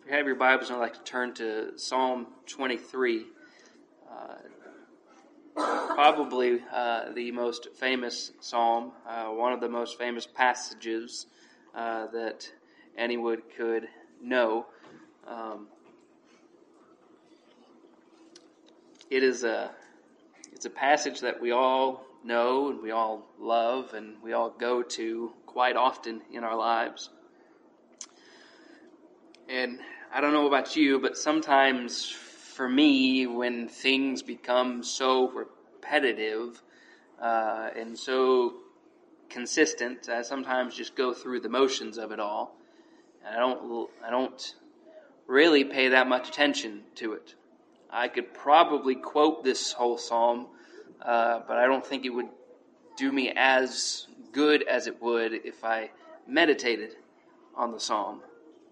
you have your Bibles, I'd like to turn to Psalm 23. Probably the most famous psalm, one of the most famous passages that anyone could know. It's a passage that we all know and we all love and we all go to quite often in our lives. And I don't know about you, but sometimes for me, when things become so repetitive and so consistent, I sometimes just go through the motions of it all. And I don't really pay that much attention to it. I could probably quote this whole psalm, but I don't think it would do me as good as it would if I meditated on the psalm.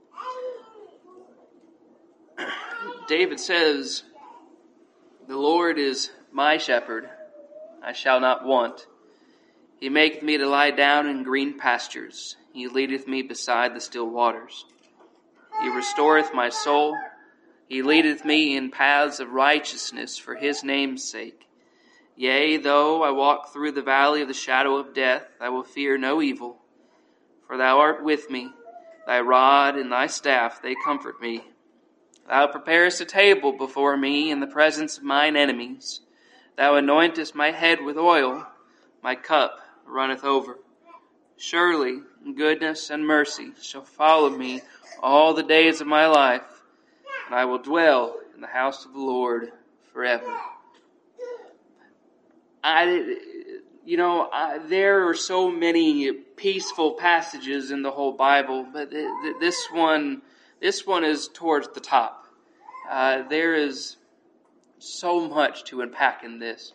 David says, "The Lord is my shepherd, I shall not want. He maketh me to lie down in green pastures. He leadeth me beside the still waters. He restoreth my soul. He leadeth me in paths of righteousness for his name's sake. Yea, though I walk through the valley of the shadow of death, I will fear no evil. For thou art with me. Thy rod and thy staff, they comfort me. Thou preparest a table before me in the presence of mine enemies. Thou anointest my head with oil. My cup runneth over. Surely goodness and mercy shall follow me all the days of my life, and I will dwell in the house of the Lord forever." There are so many peaceful passages in the whole Bible, but this one is towards the top. There is so much to unpack in this.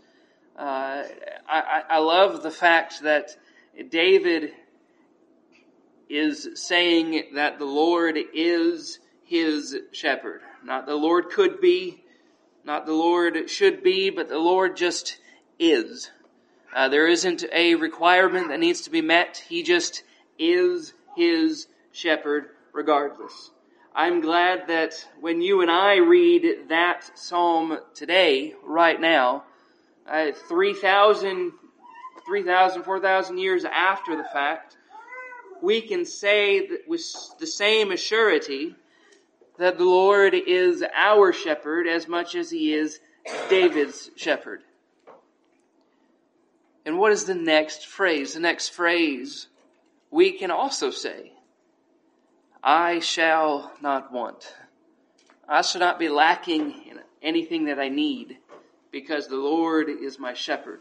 I love the fact that David is saying that the Lord is his shepherd. Not the Lord could be, not the Lord should be, but the Lord just is. There isn't a requirement that needs to be met. He just is his shepherd regardless. I'm glad that when you and I read that psalm today, right now, 4,000 years after the fact, we can say that with the same assurity that the Lord is our shepherd as much as he is David's shepherd. And what is the next phrase? The next phrase we can also say, "I shall not want." I shall not be lacking in anything that I need because the Lord is my shepherd.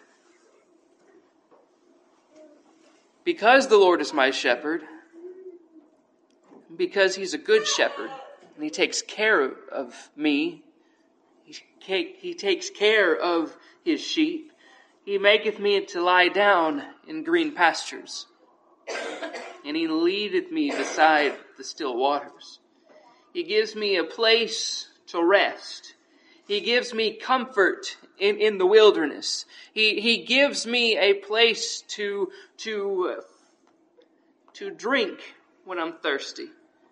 Because the Lord is my shepherd, because he's a good shepherd, and he takes care of me, he takes care of his sheep, he maketh me to lie down in green pastures, and he leadeth me beside the still waters. He gives me a place to rest. He gives me comfort in the wilderness. He gives me a place to drink when I'm thirsty.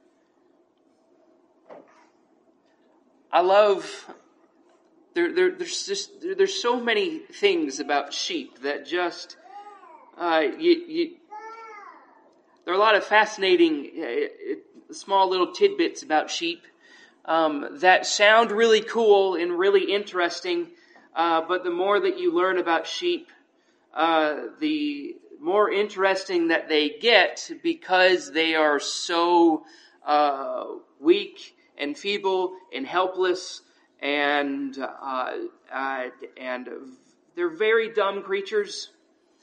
I love there's so many things about sheep that just there are a lot of fascinating small little tidbits about sheep that sound really cool and really interesting, but the more that you learn about sheep, the more interesting that they get because they are so weak and feeble and helpless, and they're very dumb creatures.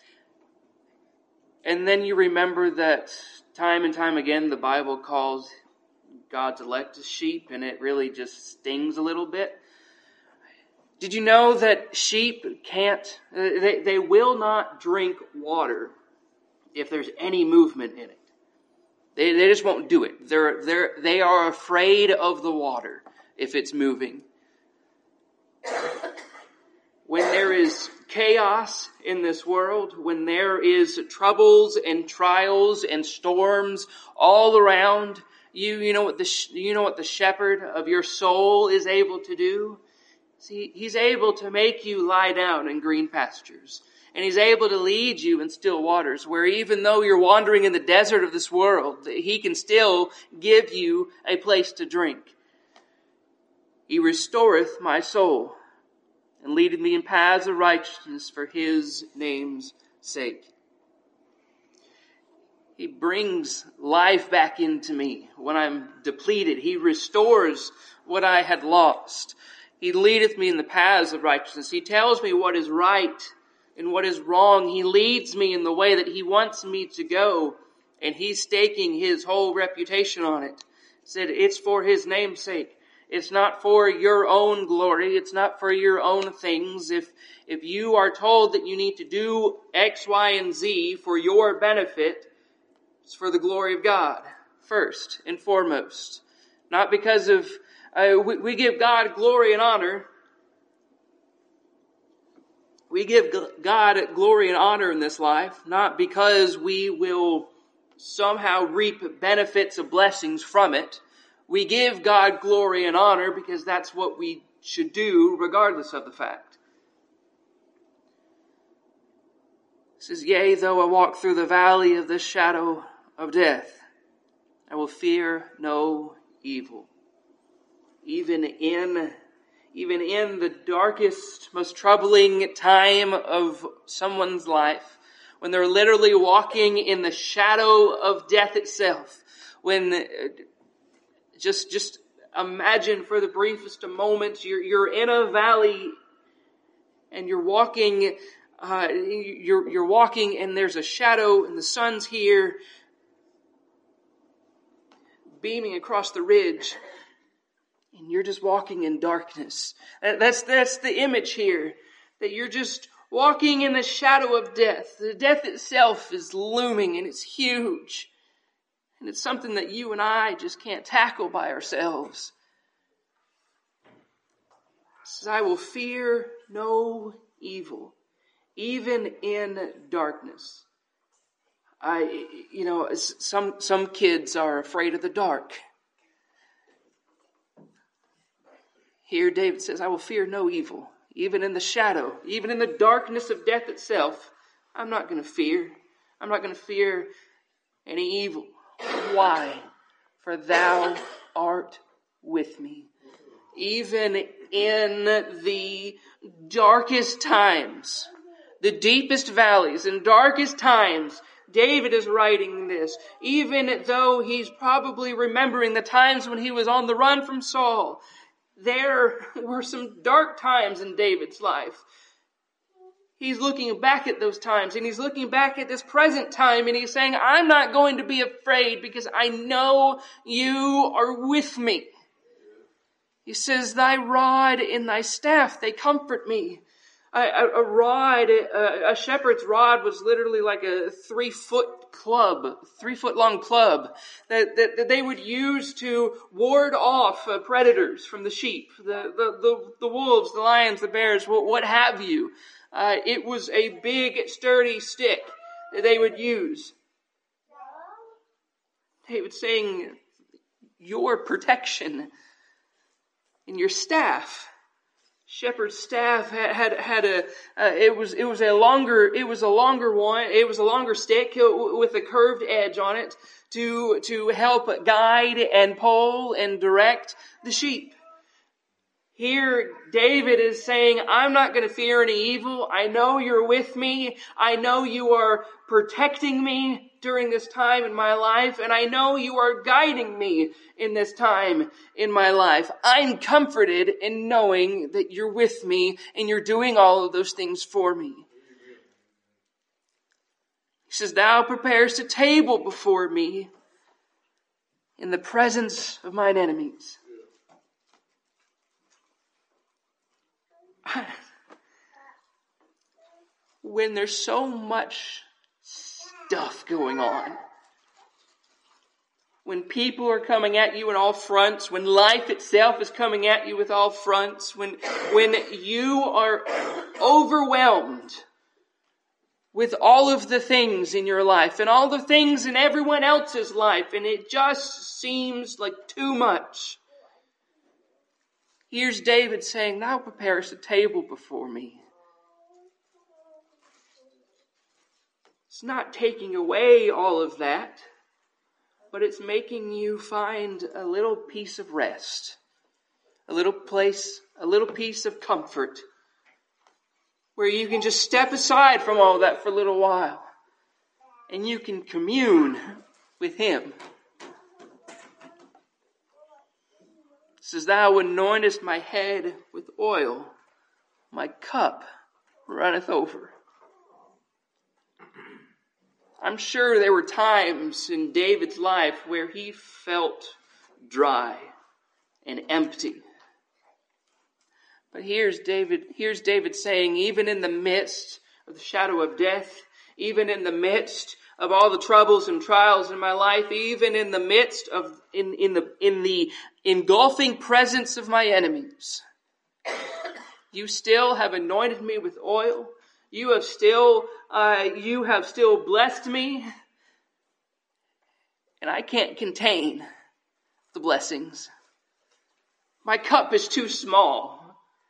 And then you remember that time and time again the Bible calls God's elect as sheep, and it really just stings a little bit. Did you know that sheep can't, they will not drink water if there's any movement in it? They just won't do it. They are afraid of the water if it's moving. When there is chaos in this world, when there is troubles and trials and storms all around, You know what the shepherd of your soul is able to do? See, he's able to make you lie down in green pastures. And he's able to lead you in still waters, where even though you're wandering in the desert of this world, he can still give you a place to drink. He restoreth my soul, and leadeth me in paths of righteousness for his name's sake. He brings life back into me when I'm depleted. He restores what I had lost. He leadeth me in the paths of righteousness. He tells me what is right and what is wrong. He leads me in the way that he wants me to go. And he's staking his whole reputation on it. Said it's for his name's sake. It's not for your own glory. It's not for your own things. If you are told that you need to do X, Y, and Z for your benefit, it's for the glory of God, first and foremost. Not because of, we give God glory and honor. We give God glory and honor in this life, not because we will somehow reap benefits of blessings from it. We give God glory and honor because that's what we should do regardless of the fact. It says, yea, though I walk through the valley of the shadow of death, I will fear no evil. Even in the darkest, most troubling time of someone's life, when they're literally walking in the shadow of death itself, when just imagine for the briefest of moments, you're in a valley and you're walking and there's a shadow and the sun's here beaming across the ridge and you're just walking in darkness. That's the image here, that you're just walking in the shadow of death. The death itself is looming and it's huge. And it's something that you and I just can't tackle by ourselves. It says, I will fear no evil, even in darkness. Some kids are afraid of the dark. Here David says, I will fear no evil, even in the shadow, even in the darkness of death itself. I'm not going to fear. I'm not going to fear any evil. Why? For thou art with me. Even in the darkest times, the deepest valleys and darkest times, David is writing this. Even though he's probably remembering the times when he was on the run from Saul, there were some dark times in David's life. He's looking back at those times and he's looking back at this present time and he's saying, I'm not going to be afraid because I know you are with me. He says, thy rod and thy staff, they comfort me. A shepherd's rod was literally like a 3-foot long club that they would use to ward off predators from the sheep, the wolves, the lions, the bears, what have you. It was a big, sturdy stick that they would use. David's saying, your protection and your staff. Shepherd's staff it was a longer stick with a curved edge on it to help guide and pull and direct the sheep. Here, David is saying, I'm not going to fear any evil. I know you're with me. I know you are protecting me during this time in my life. And I know you are guiding me in this time in my life. I'm comforted in knowing that you're with me and you're doing all of those things for me. He says, thou preparest a table before me in the presence of mine enemies. When there's so much stuff going on, when people are coming at you in all fronts, when life itself is coming at you with all fronts, when you are overwhelmed with all of the things in your life and all the things in everyone else's life, and it just seems like too much. Here's David saying, "Thou preparest a table before me." It's not taking away all of that, but it's making you find a little piece of rest, a little place, a little piece of comfort, where you can just step aside from all that for a little while, and you can commune with Him. It says, "Thou anointest my head with oil, my cup runneth over." I'm sure there were times in David's life where he felt dry and empty. But here's David saying, even in the midst of the shadow of death, even in the midst of all the troubles and trials in my life, even in the midst of in the engulfing presence of my enemies, you still have anointed me with oil. You have still blessed me, and I can't contain the blessings. My cup is too small.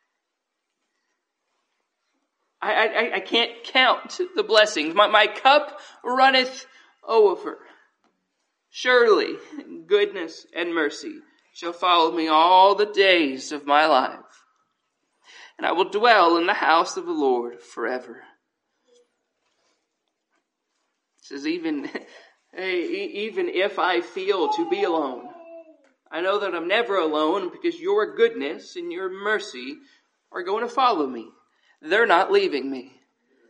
I can't count the blessings. My cup runneth over. Surely goodness and mercy shall follow me all the days of my life, and I will dwell in the house of the Lord forever. It says, even if I feel to be alone, I know that I'm never alone because your goodness and your mercy are going to follow me. They're not leaving me.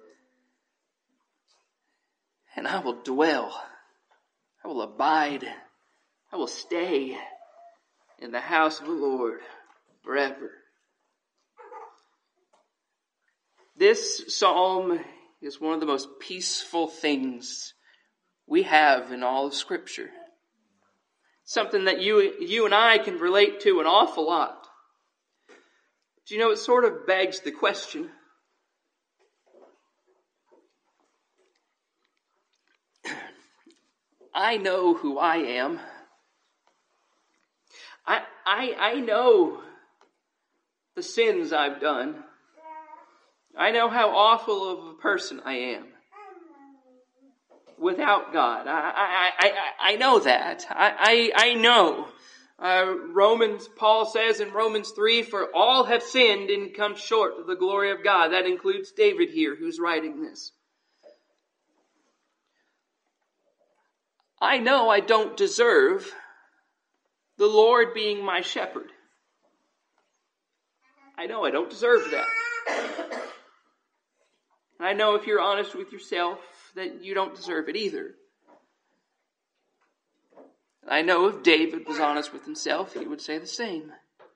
And I will dwell, I will abide, I will stay in the house of the Lord forever. This psalm is one of the most peaceful things we have in all of Scripture. Something that you and I can relate to an awful lot. Do you know, it sort of begs the question, I know who I am. I know the sins I've done. I know how awful of a person I am without God. I know that. I know. Paul says in Romans 3, "For all have sinned and come short of the glory of God." That includes David here, who's writing this. I know I don't deserve the Lord being my shepherd. I know I don't deserve that. And I know if you're honest with yourself that you don't deserve it either. And I know if David was honest with himself, he would say the same.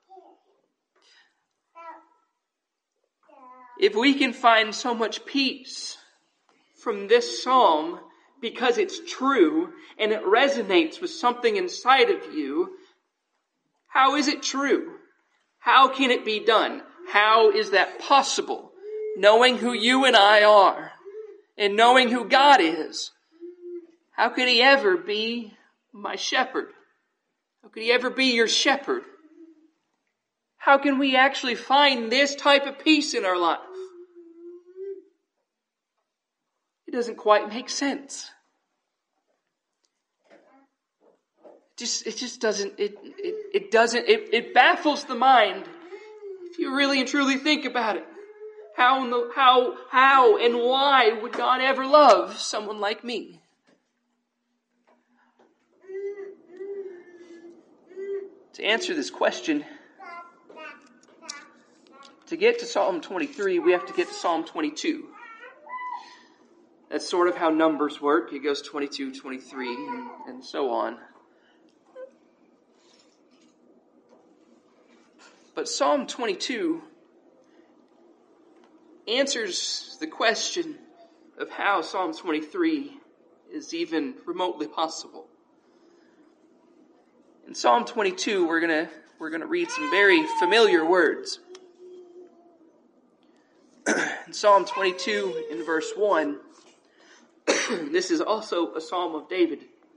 If we can find so much peace from this psalm because it's true and it resonates with something inside of you, how is it true? How can it be done? How is that possible? Knowing who you and I are and knowing who God is, how could He ever be my shepherd? How could He ever be your shepherd? How can we actually find this type of peace in our life? It doesn't quite make sense. It baffles the mind if you really and truly think about it. How and why would God ever love someone like me? To answer this question, to get to Psalm 23, we have to get to Psalm 22. That's sort of how numbers work. It goes 22, 23, and so on. But Psalm 22 answers the question of how Psalm 23 is even remotely possible. In Psalm 22, we're gonna read some very familiar words. In Psalm 22, in verse 1, This is also a Psalm of David.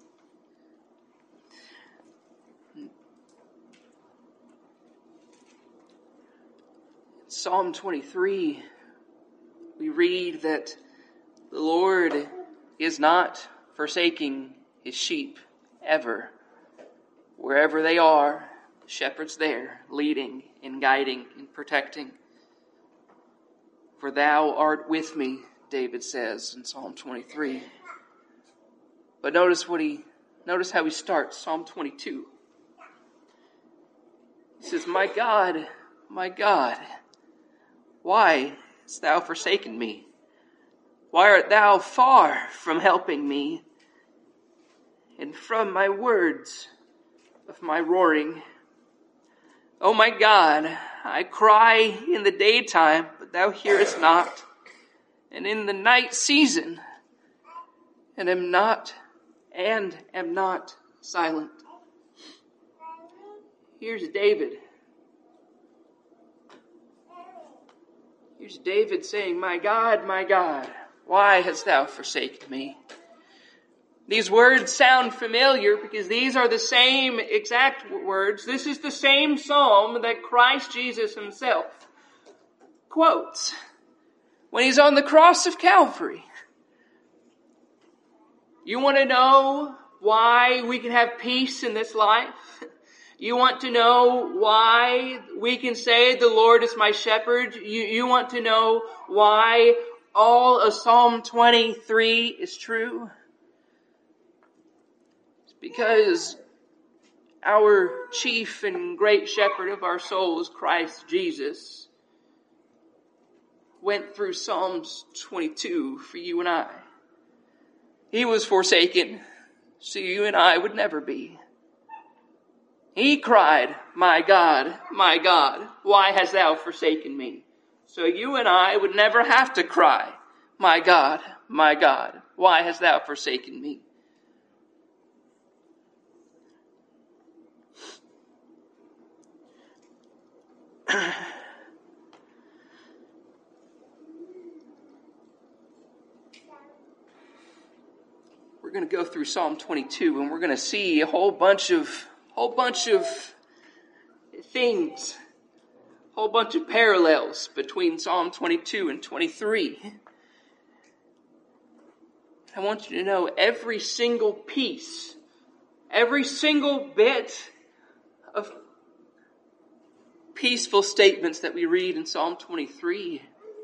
Psalm 23, we read that the Lord is not forsaking his sheep ever. Wherever they are, the shepherd's there, leading and guiding and protecting. For thou art with me, David says in Psalm 23. But notice how he starts Psalm 22. He says, my God, why hast thou forsaken me? Why art thou far from helping me? And from my words of my roaring. O my God, I cry in the daytime, but thou hearest not. And in the night season, and am not silent. Here's David. Here's David saying, my God, why hast thou forsaken me? These words sound familiar because these are the same exact words. This is the same psalm that Christ Jesus himself quotes when he's on the cross of Calvary. You want to know why we can have peace in this life? You want to know why we can say the Lord is my shepherd? You want to know why all of Psalm 23 is true? It's because our chief and great shepherd of our souls, Christ Jesus, went through Psalms 22 for you and I. He was forsaken, so you and I would never be. He cried, my God, why hast thou forsaken me? So you and I would never have to cry, my God, why hast thou forsaken me? We're going to go through Psalm 22 and we're going to see a whole bunch of things, a whole bunch of parallels between Psalm 22 and 23. I want you to know every single piece, every single bit of peaceful statements that we read in Psalm 23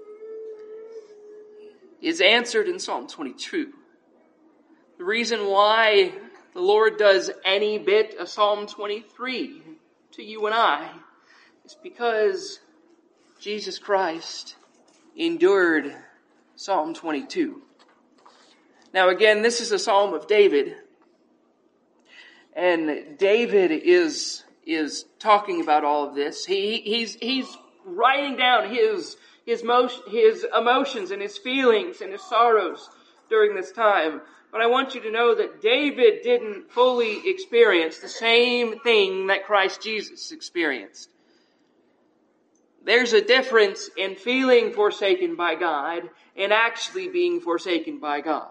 is answered in Psalm 22. The reason why the Lord does any bit of Psalm 23 to you and I is because Jesus Christ endured Psalm 22. Now again, this is a Psalm of David. And David is talking about all of this. He's writing down his emotions and his feelings and his sorrows during this time. But I want you to know that David didn't fully experience the same thing that Christ Jesus experienced. There's a difference in feeling forsaken by God and actually being forsaken by God.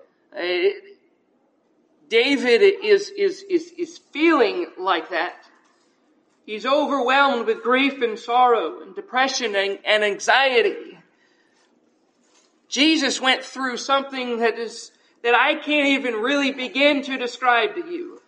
David is feeling like that. He's overwhelmed with grief and sorrow and depression and anxiety. Jesus went through something that I can't even really begin to describe to you.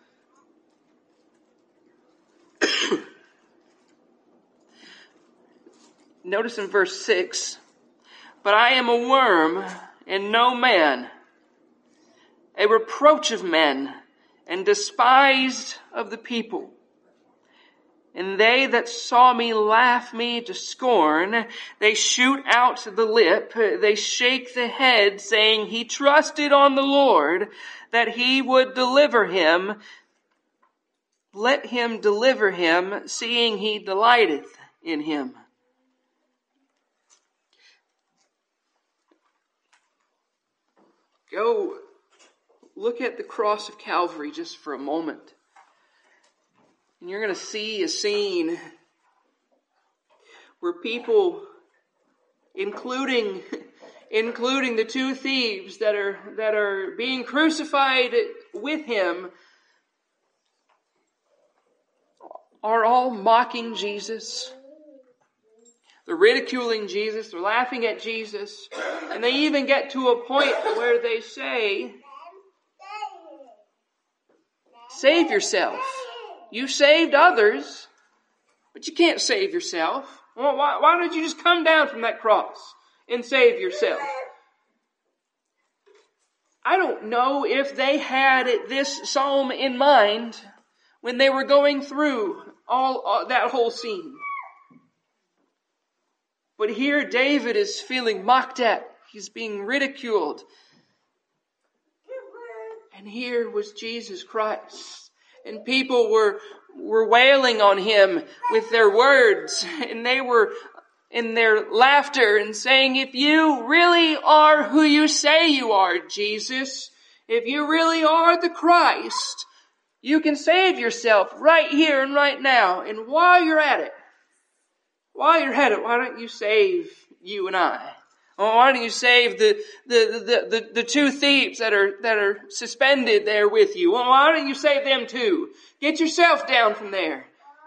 Notice in verse 6, but I am a worm and no man, a reproach of men and despised of the people. And they that saw me laugh me to scorn. They shoot out the lip. They shake the head, saying, he trusted on the Lord, that he would deliver him. Let him deliver him, seeing he delighteth in him. Go look at the cross of Calvary just for a moment. And you're going to see a scene where people, including including the two thieves that are being crucified with him, are all mocking Jesus. They're ridiculing Jesus. They're laughing at Jesus. And they even get to a point where they say, save yourself. You saved others, but you can't save yourself. Well, why don't you just come down from that cross and save yourself? I don't know if they had this psalm in mind when they were going through all that whole scene. But here David is feeling mocked at. He's being ridiculed. And here was Jesus Christ. And people were wailing on him with their words. And they were in their laughter and saying, if you really are who you say you are, Jesus, if you really are the Christ, you can save yourself right here and right now. And while you're at it, why don't you save you and I? Why don't you save the two thieves that are suspended there with you? Why don't you save them too? Get yourself down from there.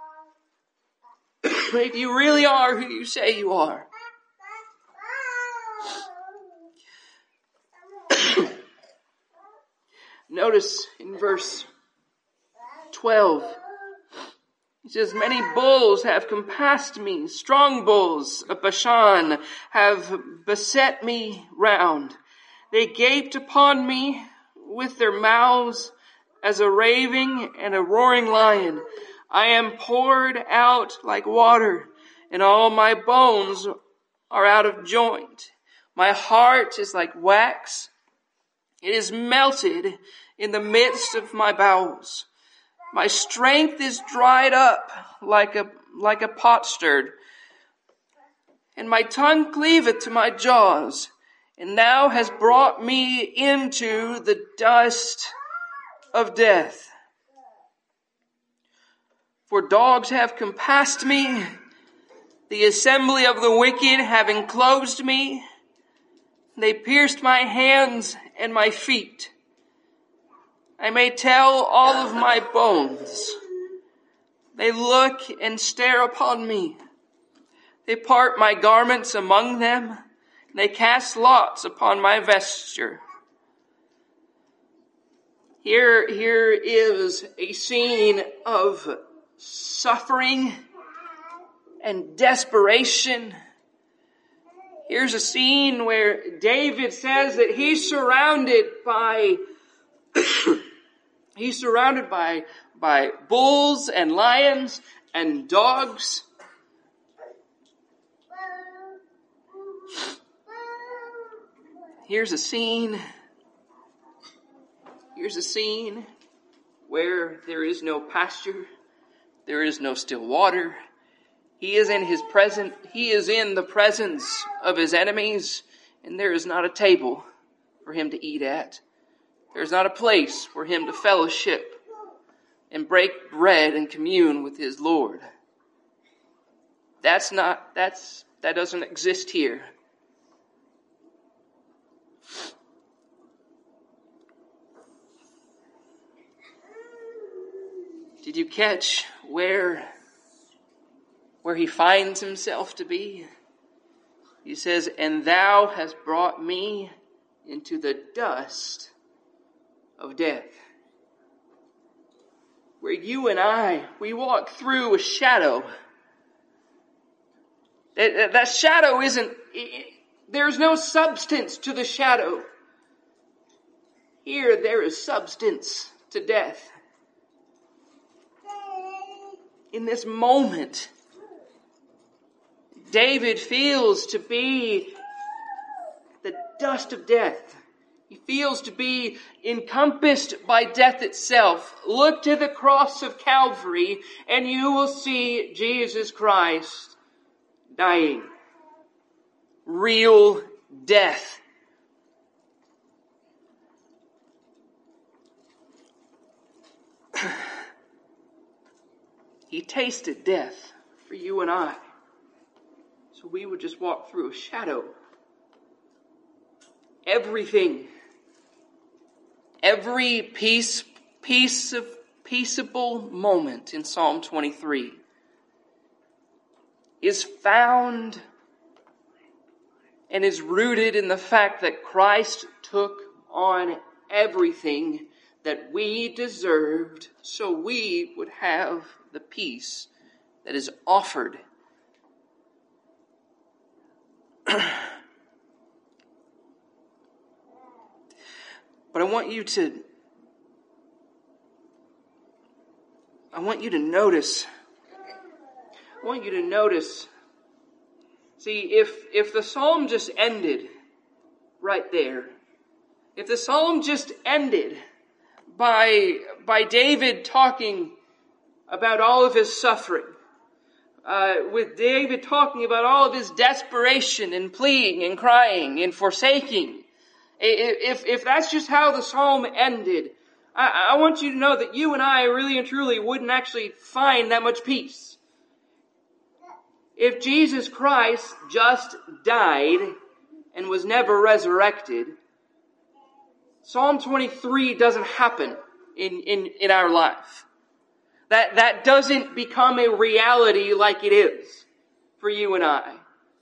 If you really are who you say you are. Notice in verse 12, he says, many bulls have compassed me, strong bulls of Bashan have beset me round. They gaped upon me with their mouths as a raving and a roaring lion. I am poured out like water, and all my bones are out of joint. My heart is like wax. It is melted in the midst of my bowels. My strength is dried up like a potsherd, and my tongue cleaveth to my jaws, and thou hast brought me into the dust of death. For dogs have compassed me, the assembly of the wicked have enclosed me. They pierced my hands and my feet. I may tell all of my bones. They look and stare upon me. They part my garments among them, and they cast lots upon my vesture. Here is a scene of suffering and desperation. Here's a scene where David says that he's surrounded by bulls and lions and dogs. Here's a scene where there is no pasture, there is no still water. He is in the presence of his enemies, and there is not a table for him to eat at. There's not a place for him to fellowship and break bread and commune with his Lord. That doesn't exist here. Did you catch where he finds himself to be? He says, and thou hast brought me into the dust of death. Where you and I, we walk through a shadow. That shadow there's no substance to the shadow. Here there is substance to death. In this moment, David feels to be the dust of death. He feels to be encompassed by death itself. Look to the cross of Calvary and you will see Jesus Christ dying. Real death. He tasted death for you and I. So we would just walk through a shadow. everything, every peaceable moment in Psalm 23 is found and is rooted in the fact that Christ took on everything that we deserved so we would have the peace that is offered. But I want you to notice. See, if the psalm just ended right there, if the psalm just ended by David talking about all of his suffering, with David talking about all of his desperation and pleading and crying and forsaking, if that's just how the psalm ended, I want you to know that you and I really and truly wouldn't actually find that much peace. If Jesus Christ just died and was never resurrected, Psalm 23 doesn't happen in our life. That doesn't become a reality like it is for you and I.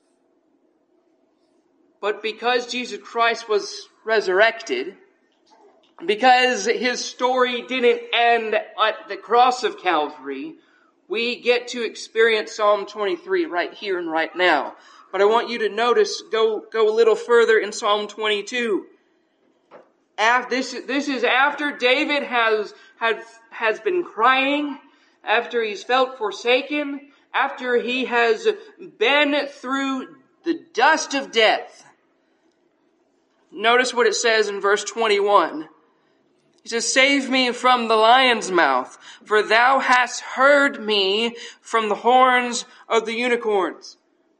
But because Jesus Christ was resurrected, because his story didn't end at the cross of Calvary, we get to experience Psalm 23 right here and right now. But I want you to notice, go a little further in Psalm 22. This is after David has been crying, after he's felt forsaken, after he has been through the dust of death. Notice what it says in verse 21. He says, "Save me from the lion's mouth, for thou hast heard me from the horns of the unicorns."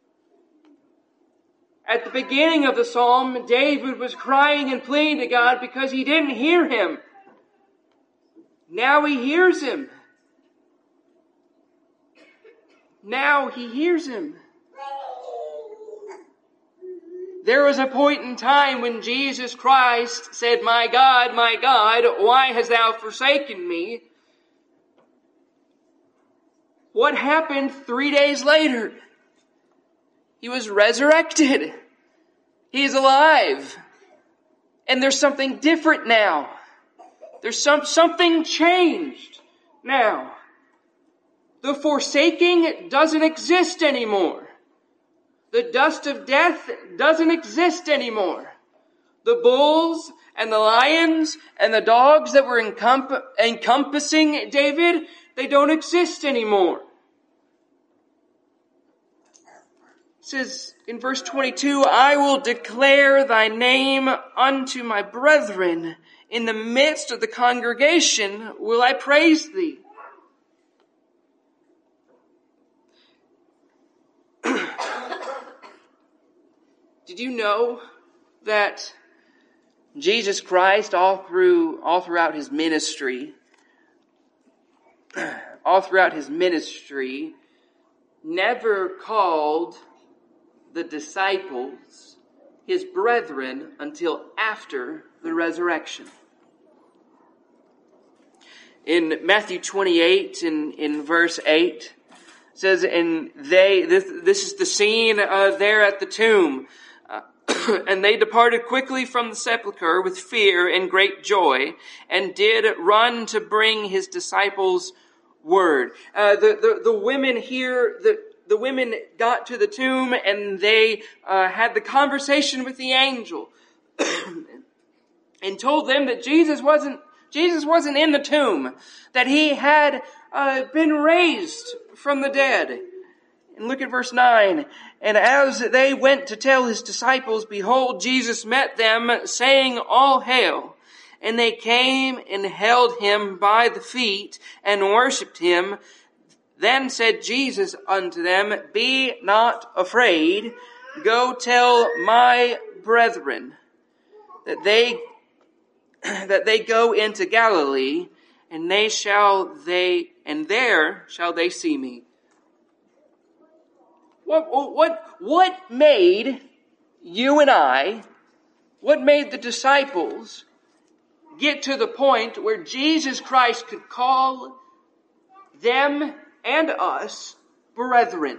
At the beginning of the psalm, David was crying and pleading to God because he didn't hear him. Now he hears him. Now he hears him. There was a point in time when Jesus Christ said, my God, why hast thou forsaken me?" What happened 3 days later? He was resurrected. He's alive. And there's something different now. There's something changed now. The forsaking doesn't exist anymore. The dust of death doesn't exist anymore. The bulls and the lions and the dogs that were encompassing David, they don't exist anymore. It says in verse 22, "I will declare thy name unto my brethren. In the midst of the congregation will I praise thee." Did you know that Jesus Christ, all throughout his ministry, never called the disciples his brethren until after the resurrection? In Matthew 28, in verse 8, it says, "And this is the scene there at the tomb. And they departed quickly from the sepulchre with fear and great joy, and did run to bring his disciples word." The women here, the women got to the tomb and they had the conversation with the angel and told them that Jesus wasn't in the tomb, that he had been raised from the dead. And look at verse 9. "And as they went to tell his disciples, behold, Jesus met them, saying, All hail. And they came and held him by the feet and worshipped him. Then said Jesus unto them, Be not afraid. Go tell my brethren that they go into Galilee, and there shall they see me." What made you and I What made the disciples get to the point where Jesus Christ could call them and us brethren?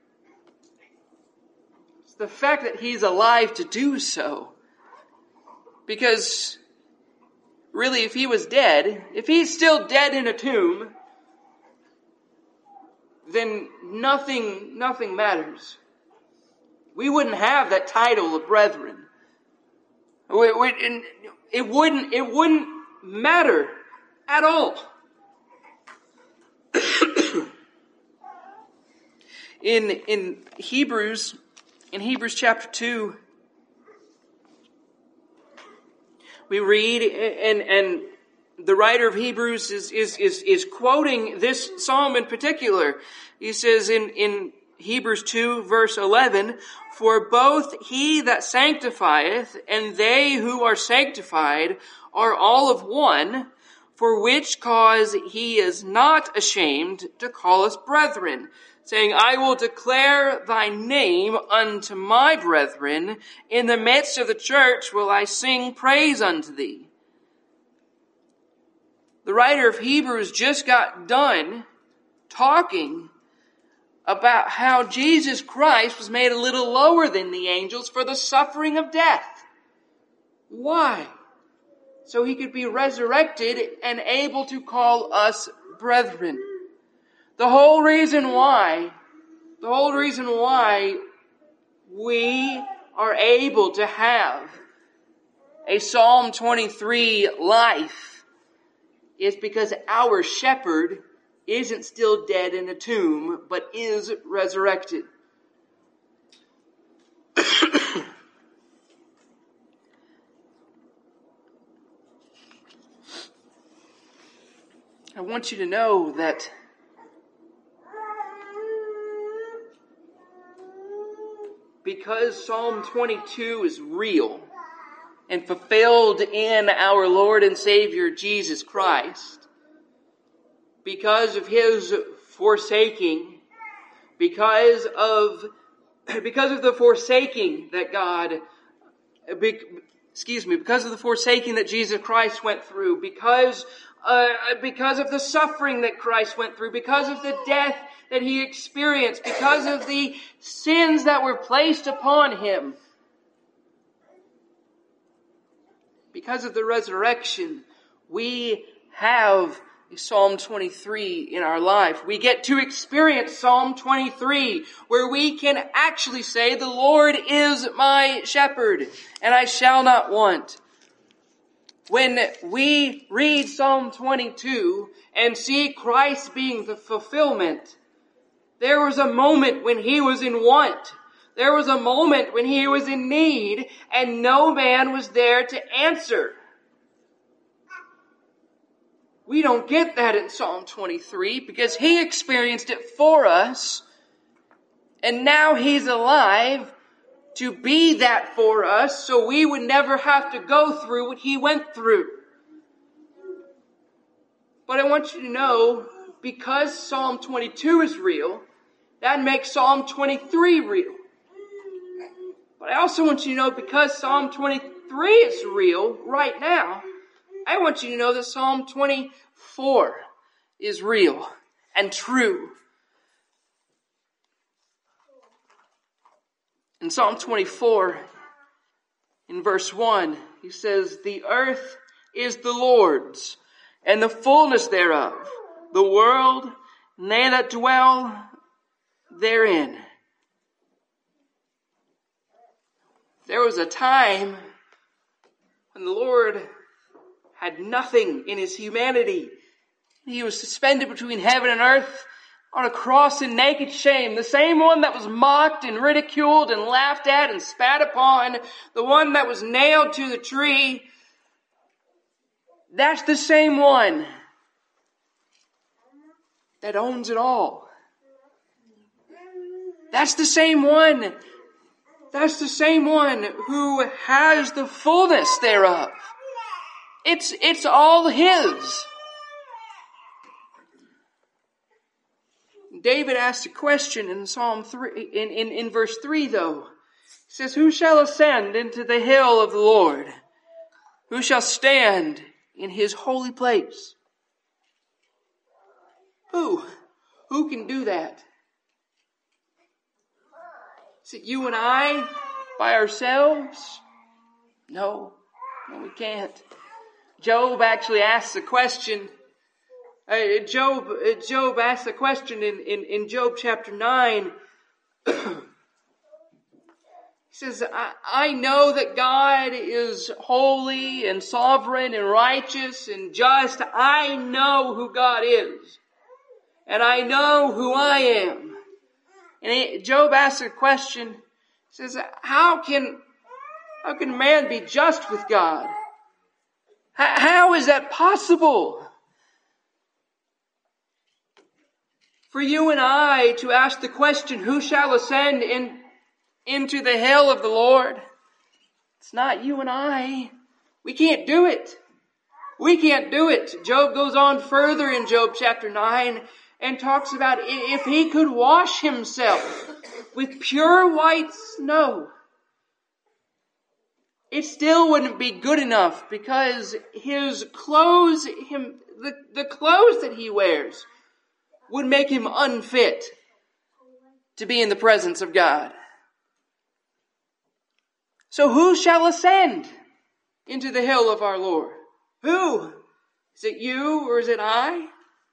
It's the fact that He's alive to do so. Because really, if He was dead, if He's still dead in a tomb, then nothing matters. We wouldn't have that title of brethren. It wouldn't matter at all. In Hebrews chapter 2, we read, and the writer of Hebrews is quoting this psalm in particular. He says in Hebrews 2 verse 11, "For both he that sanctifieth and they who are sanctified are all of one, for which cause he is not ashamed to call us brethren, saying, I will declare thy name unto my brethren. In the midst of the church will I sing praise unto thee." The writer of Hebrews just got done talking about how Jesus Christ was made a little lower than the angels for the suffering of death. Why? So He could be resurrected and able to call us brethren. The whole reason why we are able to have a Psalm 23 life is because our shepherd isn't still dead in a tomb, but is resurrected. I want you to know that because Psalm 22 is real and fulfilled in our Lord and Savior Jesus Christ, because of His forsaking, because of the forsaking that Jesus Christ went through, because of the suffering that Christ went through, because of the death that He experienced, because of the sins that were placed upon Him, because of the resurrection, we have Psalm 23 in our life. We get to experience Psalm 23, where we can actually say, the Lord is my shepherd, and I shall not want. When we read Psalm 22 and see Christ being the fulfillment, there was a moment when He was in want. There was a moment when He was in need, and no man was there to answer. We don't get that in Psalm 23 because He experienced it for us, and now He's alive to be that for us, so we would never have to go through what He went through. But I want you to know, because Psalm 22 is real, that makes Psalm 23 real. But I also want you to know, because Psalm 23 is real right now, I want you to know that Psalm 24 is real and true. In Psalm 24, in verse 1, he says, "The earth is the Lord's, and the fullness thereof, the world, and they that dwell therein." There was a time when the Lord had nothing in His humanity. He was suspended between heaven and earth on a cross in naked shame. The same one that was mocked and ridiculed and laughed at and spat upon. The one that was nailed to the tree. That's the same one that owns it all. That's the same one. That's the same one who has the fullness thereof. It's all His. David asked a question in Psalm 3, in verse 3 though. He says, who shall ascend into the hill of the Lord? Who shall stand in his holy place? Who? Who can do that? Is it you and I by ourselves? No, we can't. Job actually asks a question. Job asks a question in Job chapter 9. He says, I know that God is holy and sovereign and righteous and just. I know who God is. And I know who I am. And Job asks a question. He says, how can man be just with God? How is that possible? For you and I to ask the question, who shall ascend into the hill of the Lord? It's not you and I. We can't do it. We can't do it. Job goes on further in Job chapter 9 and talks about if he could wash himself with pure white snow, it still wouldn't be good enough because his clothes, the clothes that he wears would make him unfit to be in the presence of God. So who shall ascend into the hill of our Lord? Who? Is it you or is it I?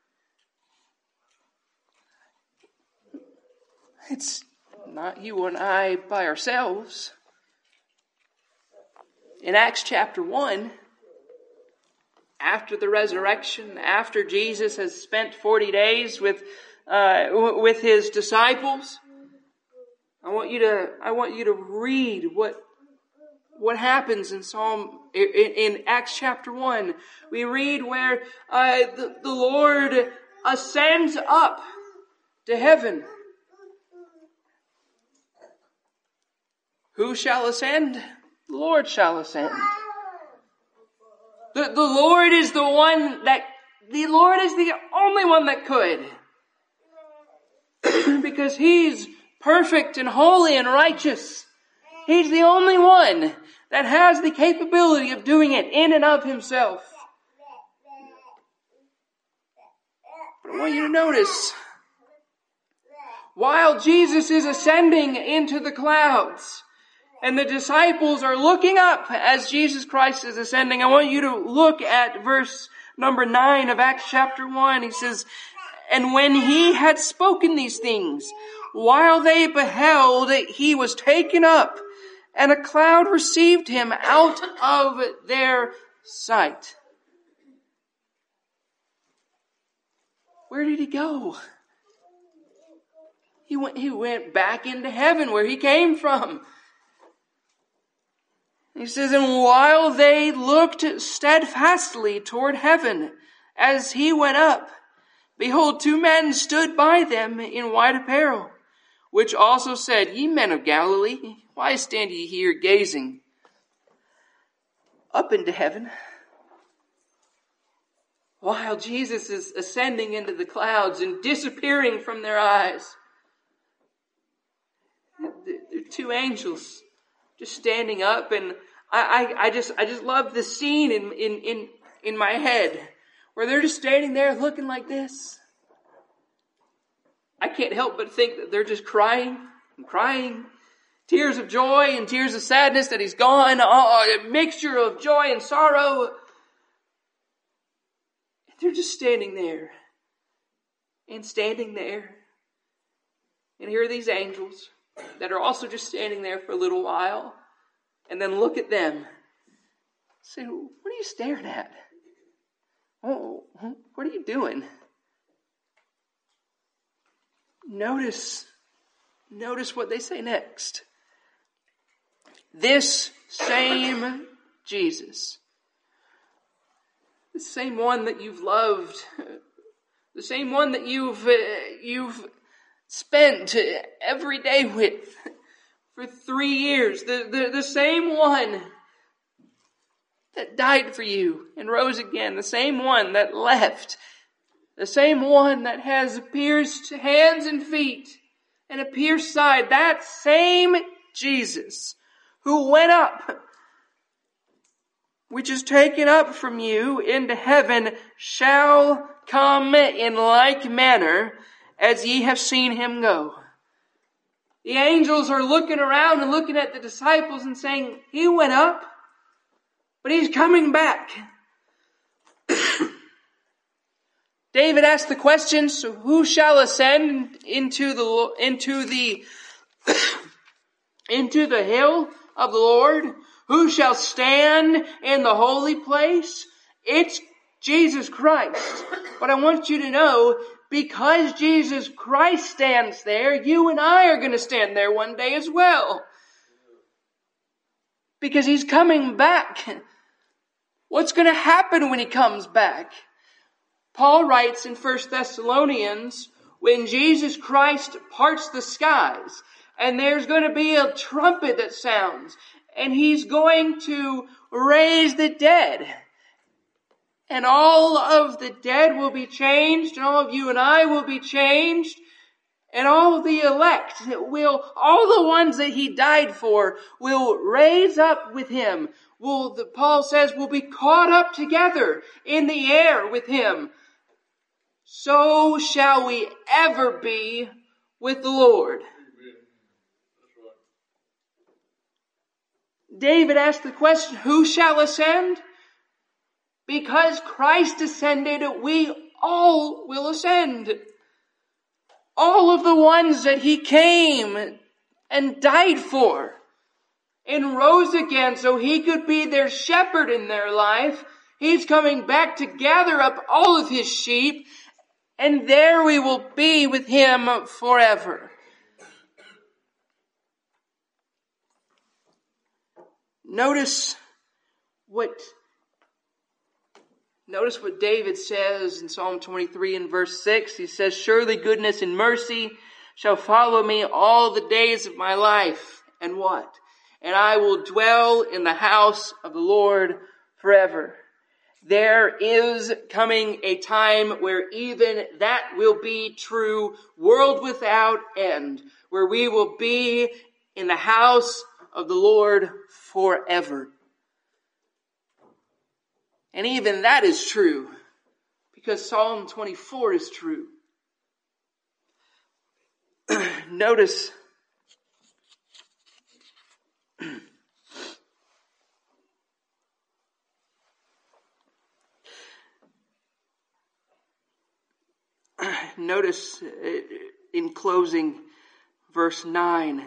It's not you and I by ourselves. In Acts chapter 1, after the resurrection, after Jesus has spent 40 days with his disciples, I want you to read what happens in Acts chapter 1. We read where the Lord ascends up to heaven. Who shall ascend? The Lord shall ascend. The Lord is the only one that could. Because He's perfect and holy and righteous. He's the only one that has the capability of doing it in and of Himself. But I want you to notice, while Jesus is ascending into the clouds, and the disciples are looking up as Jesus Christ is ascending, I want you to look at verse number 9 of Acts chapter 1. He says, and when He had spoken these things, while they beheld, He was taken up, and a cloud received Him out of their sight. Where did He go? He went back into heaven where He came from. He says, and while they looked steadfastly toward heaven as He went up, behold, 2 men stood by them in white apparel, which also said, ye men of Galilee, why stand ye here gazing up into heaven? While Jesus is ascending into the clouds and disappearing from their eyes, there are 2 angels just standing up, and I just love the scene in my head where they're just standing there looking like this. I can't help but think that they're just crying and crying, tears of joy and tears of sadness that He's gone, a mixture of joy and sorrow. They're just standing there and standing there, and here are these angels that are also just standing there for a little while, and then look at them. Say, what are you staring at? Oh, what are you doing? Notice what they say next. This same Jesus, the same one that you've loved, the same one that you've spent every day with for 3 years, the same one that died for you and rose again, the same one that left, the same one that has pierced hands and feet and a pierced side, that same Jesus, who went up, which is taken up from you into heaven, shall come in like manner as ye have seen him go. The angels are looking around and looking at the disciples and saying, he went up, but he's coming back. David asked the question, so who shall ascend into the hill of the Lord? Who shall stand in the holy place? It's Jesus Christ. But I want you to know, because Jesus Christ stands there, you and I are going to stand there one day as well. Because he's coming back. What's going to happen when he comes back? Paul writes in 1 Thessalonians, when Jesus Christ parts the skies, and there's going to be a trumpet that sounds, and he's going to raise the dead. And all of the dead will be changed, and all of you and I will be changed, and all of the elect all the ones that he died for will raise up with him. Paul says, will be caught up together in the air with him. So shall we ever be with the Lord. David asked the question, who shall ascend? Because Christ ascended, we all will ascend. All of the ones that he came and died for and rose again so he could be their shepherd in their life. He's coming back to gather up all of his sheep, and there we will be with him forever. Notice what David says in Psalm 23 and verse 6. He says, surely goodness and mercy shall follow me all the days of my life. And what? And I will dwell in the house of the Lord forever. There is coming a time where even that will be true, world without end, where we will be in the house of the Lord forever. And even that is true, because Psalm 24 is true. Notice in closing verse 9,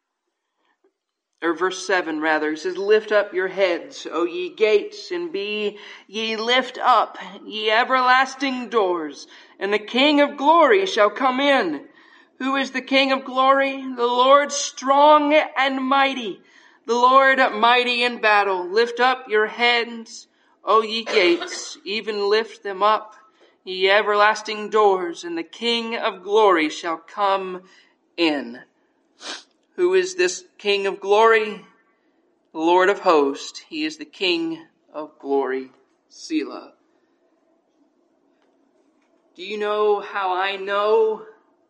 or verse 7 rather, it says, lift up your heads, O ye gates, and be ye lift up, ye everlasting doors, and the King of glory shall come in. Who is the King of glory? The Lord strong and mighty, the Lord mighty in battle. Lift up your heads, O ye gates, even lift them up, ye everlasting doors, and the King of glory shall come in. Who is this King of glory? The Lord of hosts. He is the King of glory. Selah. Do you know how I know?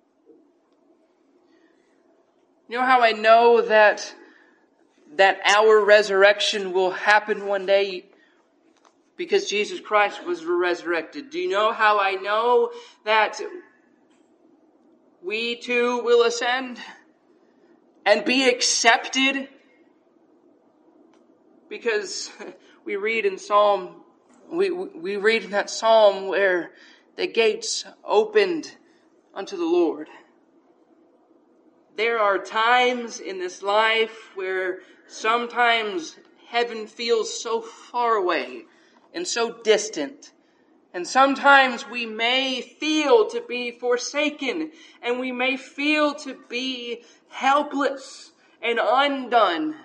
You know how I know that our resurrection will happen one day? Because Jesus Christ was resurrected. Do you know how I know that we too will ascend and be accepted? Because we read in we read in that Psalm where the gates opened unto the Lord. There are times in this life where sometimes heaven feels so far away and so distant. And sometimes we may feel to be forsaken, and we may feel to be helpless and undone.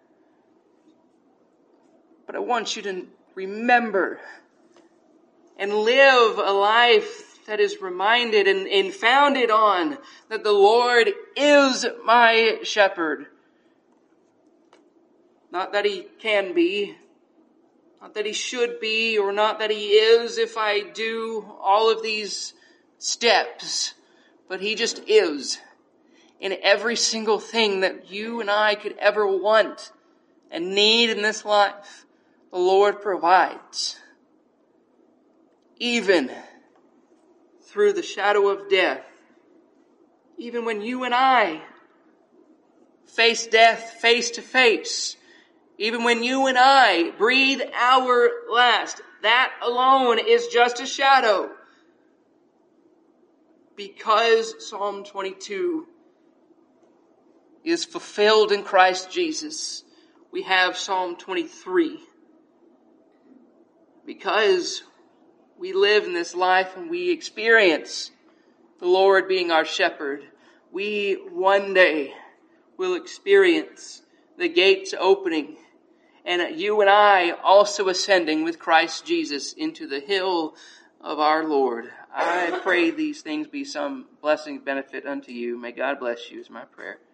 But I want you to remember and live a life that is reminded and founded on that the Lord is my shepherd. Not that he can be, not that he should be, or not that he is if I do all of these steps, but he just is. in every single thing that you and I could ever want and need in this life, the Lord provides. Even through the shadow of death, even when you and I face death face to face, even when you and I breathe our last, that alone is just a shadow. Because Psalm 22 is fulfilled in Christ Jesus, we have Psalm 23. Because we live in this life and we experience the Lord being our shepherd, we one day will experience the gates opening and you and I also ascending with Christ Jesus into the hill of our Lord. I pray these things be some blessing, benefit unto you. May God bless you is my prayer.